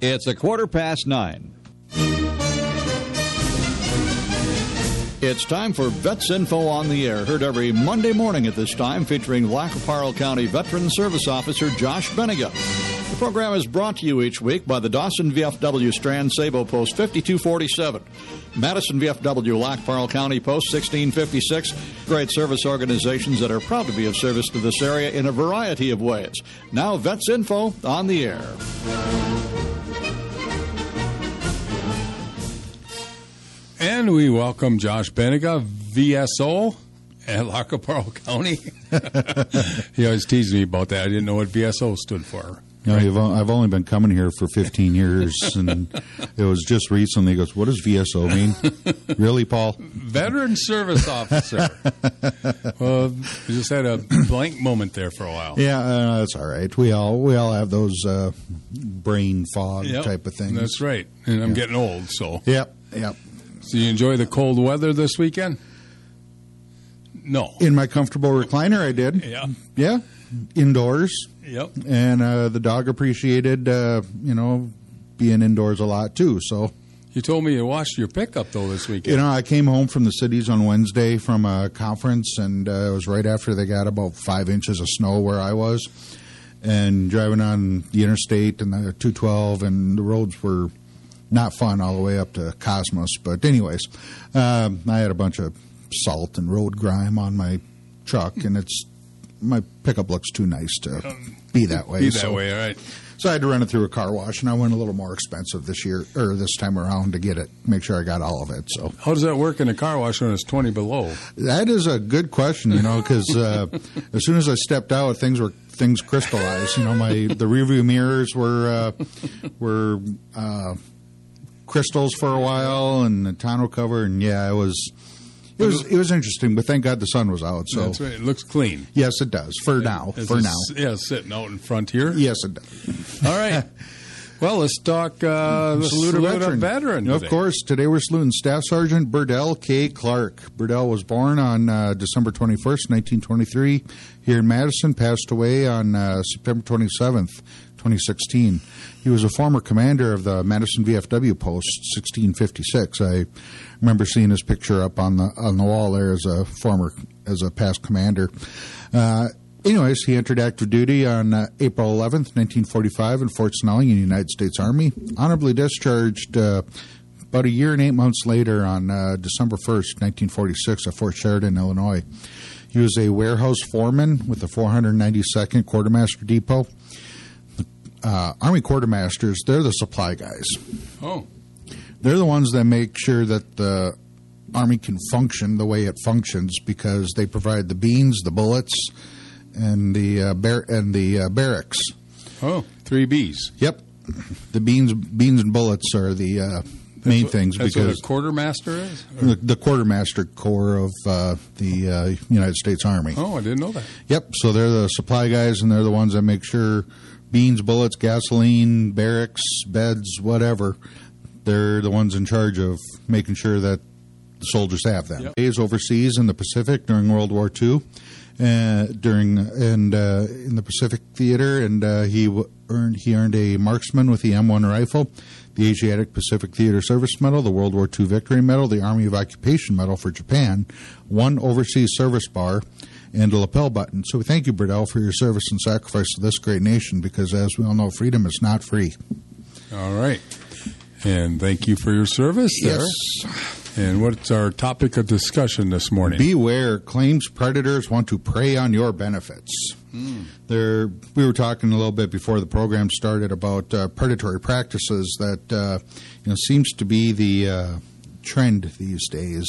It's 9:15. It's time for Vets Info on the Air, heard every Monday morning at this time, featuring Lac qui Parle County Veteran Service Officer Josh Benega. The program is brought to you each week by the Dawson VFW Strand Sabo Post 5247, Madison VFW Lac qui Parle County Post 1656, great service organizations that are proud to be of service to this area in a variety of ways. Now, Vets Info on the Air. And we welcome Josh Benega, VSO at Lac qui Parle County. He always teased me about that. I didn't know what VSO stood for. No, I've only been coming here for 15 years, and it was just recently. He goes, "What does VSO mean?" Really, Paul? Veteran Service Officer. Well, we just had a blank moment there for a while. Yeah, that's all right. We all have those brain fog type of things. That's right. And I'm getting old, so. Yep. So you enjoy the cold weather this weekend? No. In my comfortable recliner, I did. Yeah. Indoors. Yep. And the dog appreciated, being indoors a lot, too. So you told me you washed your pickup, though, this weekend. I came home from the cities on Wednesday from a conference, and it was right after they got about 5 inches of snow where I was. And driving on the interstate and the 212, and the roads were not fun all the way up to Cosmos. But anyways, I had a bunch of salt and road grime on my truck, and my pickup looks too nice to be that way. All right. So I had to run it through a car wash, and I went a little more expensive this time around to get it, make sure I got all of it. So how does that work in a car wash when it's 20 below? That is a good question, because as soon as I stepped out, things crystallized. The rearview mirrors were crystals for a while, and the tonneau cover, and it was interesting, but thank God the sun was out. So that's right. It looks clean. Yes, it does for now. Yeah, sitting out in front here. Yes, it does. All right. Well, let's talk salute a veteran. Of course, today we're saluting Staff Sergeant Burdell K. Clark. Burdell was born on December 21st, 1923, here in Madison. Passed away on September 27th, 2016. He was a former commander of the Madison VFW Post 1656. I remember seeing his picture up on the wall there as a past commander. Anyways, he entered active duty on April 11th, 1945 in Fort Snelling in the United States Army. Honorably discharged about a year and 8 months later on December 1st, 1946 at Fort Sheridan, Illinois. He was a warehouse foreman with the 492nd Quartermaster Depot. Army quartermasters, they're the supply guys. Oh. They're the ones that make sure that the Army can function the way it functions, because they provide the beans, the bullets, and the barracks. Oh, 3 Bs. Yep. The beans and bullets are the main things. That's because what a quartermaster is? The quartermaster corps of the United States Army. Oh, I didn't know that. Yep. So they're the supply guys, and they're the ones that make sure beans, bullets, gasoline, barracks, beds, whatever. They're the ones in charge of making sure that the soldiers have them. Yep. He was overseas in the Pacific during World War II, in the Pacific Theater, and he earned a marksman with the M1 rifle, the Asiatic Pacific Theater Service Medal, the World War II Victory Medal, the Army of Occupation Medal for Japan, 1 overseas service bar, and a lapel button. So we thank you, Burdell, for your service and sacrifice to this great nation, because as we all know, freedom is not free. All right. And thank you for your service there. Yes. And what's our topic of discussion this morning? Beware, claims predators want to prey on your benefits. We were talking a little bit before the program started about predatory practices that seems to be the trend these days.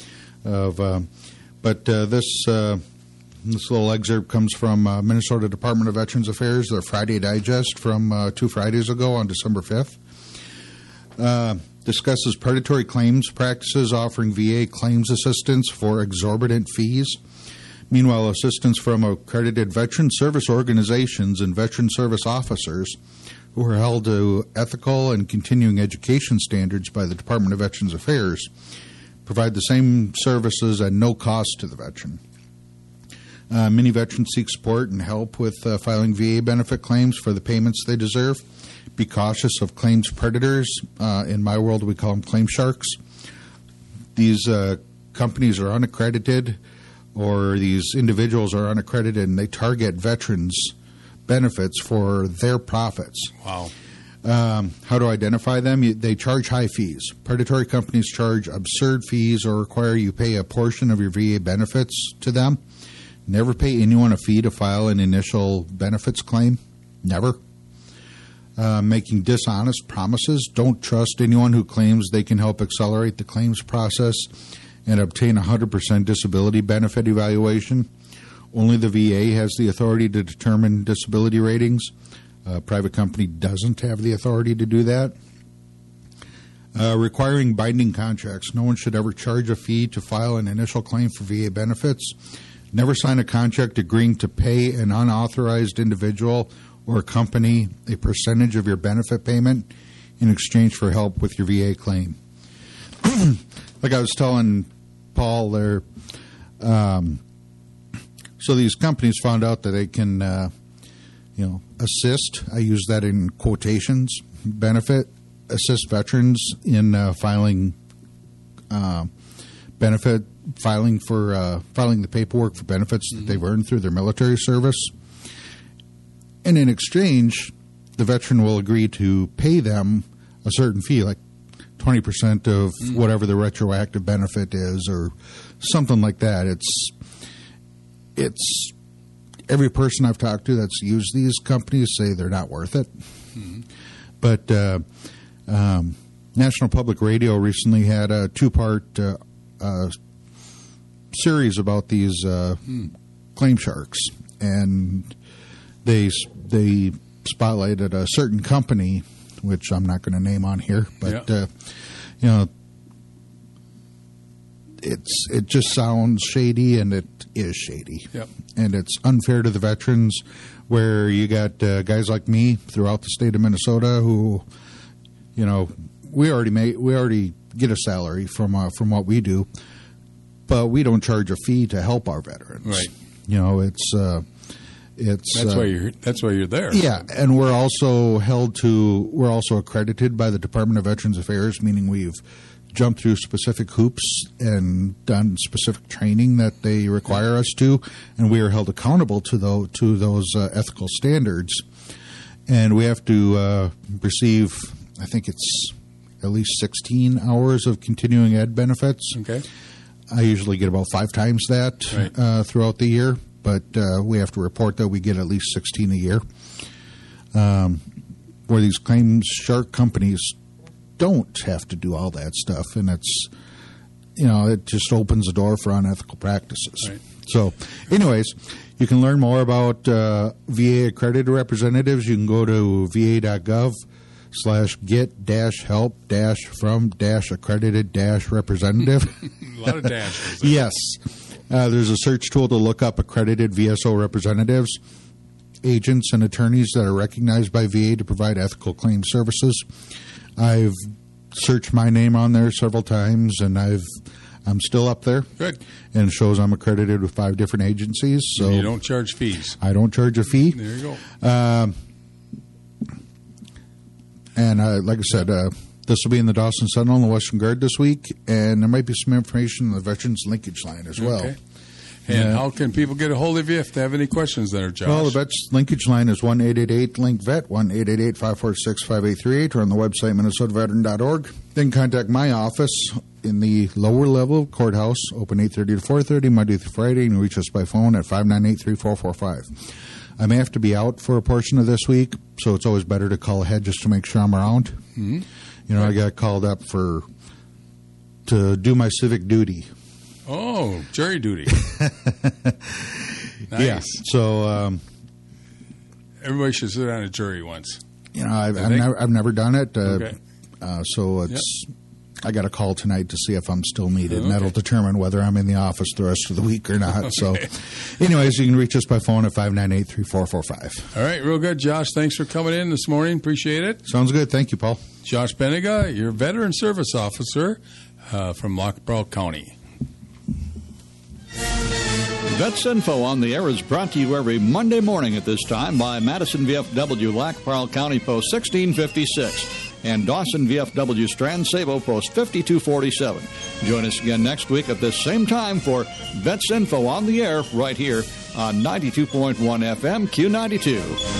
But this little excerpt comes from Minnesota Department of Veterans Affairs, their Friday Digest from 2 Fridays ago on December 5th. Discusses predatory claims practices offering VA claims assistance for exorbitant fees. Meanwhile, assistance from accredited veteran service organizations and veteran service officers who are held to ethical and continuing education standards by the Department of Veterans Affairs provide the same services at no cost to the veteran. Many veterans seek support and help with filing VA benefit claims for the payments they deserve. be cautious of claims predators. In my world, we call them claim sharks. These companies are unaccredited, or these individuals are unaccredited, and they target veterans' benefits for their profits. Wow. How to identify them? They charge high fees. Predatory companies charge absurd fees or require you pay a portion of your VA benefits to them. Never pay anyone a fee to file an initial benefits claim. Never. Making dishonest promises. Don't trust anyone who claims they can help accelerate the claims process and obtain 100% disability benefit evaluation. Only the VA has the authority to determine disability ratings. A private company doesn't have the authority to do that. Requiring binding contracts. No one should ever charge a fee to file an initial claim for VA benefits. Never sign a contract agreeing to pay an unauthorized individual or company a percentage of your benefit payment in exchange for help with your VA claim. Like I was telling Paul there, so these companies found out that they can assist, I use that in quotations, assist veterans in filing the paperwork for benefits that they've earned through their military service. And in exchange, the veteran will agree to pay them a certain fee, like 20% of whatever the retroactive benefit is, or something like that. It's every person I've talked to that's used these companies say they're not worth it. Mm-hmm. But National Public Radio recently had a 2-part series about these claim sharks, and they spotlighted a certain company, which I'm not going to name on here, but it just sounds shady, and it is shady. Yep. And it's unfair to the veterans, where you got guys like me throughout the state of Minnesota who, we already get a salary from what we do, but we don't charge a fee to help our veterans. Right. That's why you're there. Yeah, and we're also accredited by the Department of Veterans Affairs, meaning we've jumped through specific hoops and done specific training that they require us to, and we are held accountable to those ethical standards. And we have to receive, I think it's at least 16 hours of continuing ed benefits. Okay. I usually get about 5 times that throughout the year, but we have to report that we get at least 16 a year. Where these claims shark companies don't have to do all that stuff, and it's, it just opens the door for unethical practices. Right. So, anyways, you can learn more about VA accredited representatives. You can go to va.gov/get-help-from-accredited-representative. A lot of dashes. Yes. There's a search tool to look up accredited VSO representatives, agents, and attorneys that are recognized by VA to provide ethical claim services. I've searched my name on there several times, and I'm still up there. Good. And it shows I'm accredited with 5 different agencies. So and you don't charge fees. I don't charge a fee. There you go. And like I said, this will be in the Dawson Sentinel and the Western Guard this week, and there might be some information on the Veterans Linkage Line as well. Okay. And how can people get a hold of you if they have any questions there, Josh? Well, the Vets Linkage Line is 1-888-LINK-VET, 1-888-546-5838, or on the website, minnesotaveteran.org. Then contact my office in the lower level courthouse, open 8:30 to 4:30, Monday through Friday, and reach us by phone at 598-3445. I may have to be out for a portion of this week, so it's always better to call ahead just to make sure I'm around. Mm-hmm. I got called up to do my civic duty. Oh, jury duty. Nice. Yeah. So everybody should sit on a jury once. I've never done it. Okay. So it's I got a call tonight to see if I'm still needed, and that'll determine whether I'm in the office the rest of the week or not. Okay. So, anyways, you can reach us by phone at 598-3445. All right, real good, Josh. Thanks for coming in this morning. Appreciate it. Sounds good. Thank you, Paul. Josh Benega, your Veteran Service Officer from Lockport County. Vets Info on the Air is brought to you every Monday morning at this time by Madison VFW, Lac-Parle County Post 1656, and Dawson VFW, Strand Sabo Post 5247. Join us again next week at this same time for Vets Info on the Air right here on 92.1 FM Q92.